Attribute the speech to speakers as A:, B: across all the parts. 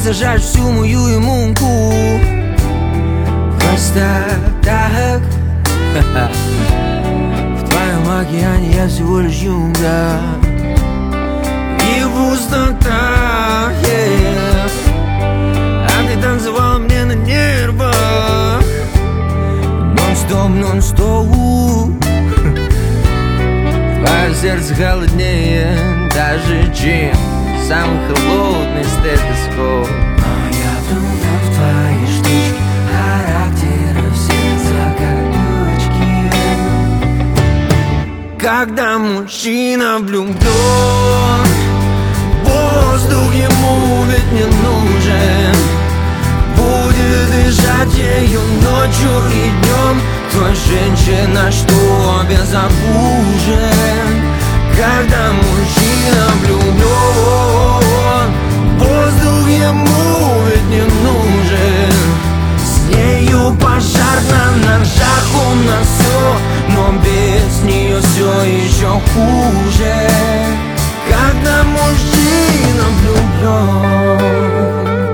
A: сожрать всю мою иммунку. Просто так. В твоем океане я всего лишь юнга и пустота, yeah. А ты танцевала мне на нервах нон-стоп, нон-стоп. Твое сердце холоднее даже, чем самый холодный стетоскоп. Но я думал в твои штучки характера все закорючки. Когда мужчина влюблен, воздух ему ведь не нужен. Будет дышать ею ночью и днем. Твоя женщина, что безоружен. Когда мужчина влюблен, воздух ему ведь не нужен. С нею пожар на ножах, у нас все, но без нее все еще хуже. Когда мужчина влюблен.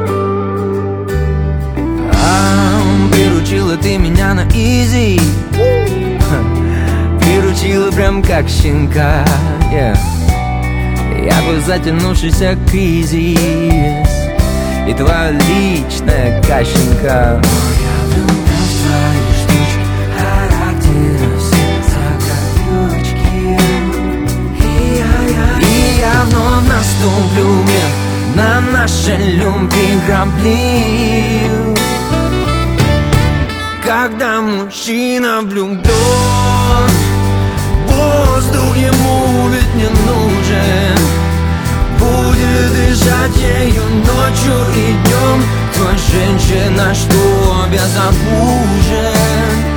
A: Приручила ты меня на изи, приручила прям как щенка, yeah. Я бы затянувшийся кризис и твоя личная кащенка. Но я влюблен в твои штучки характера все закорючки. И я вновь наступлю на наши любви грабли. Когда мужчина влюблен, воздух ему ведь не нужен. Будет дышать ею ночью и днем. Твоя женщина, что безоружен.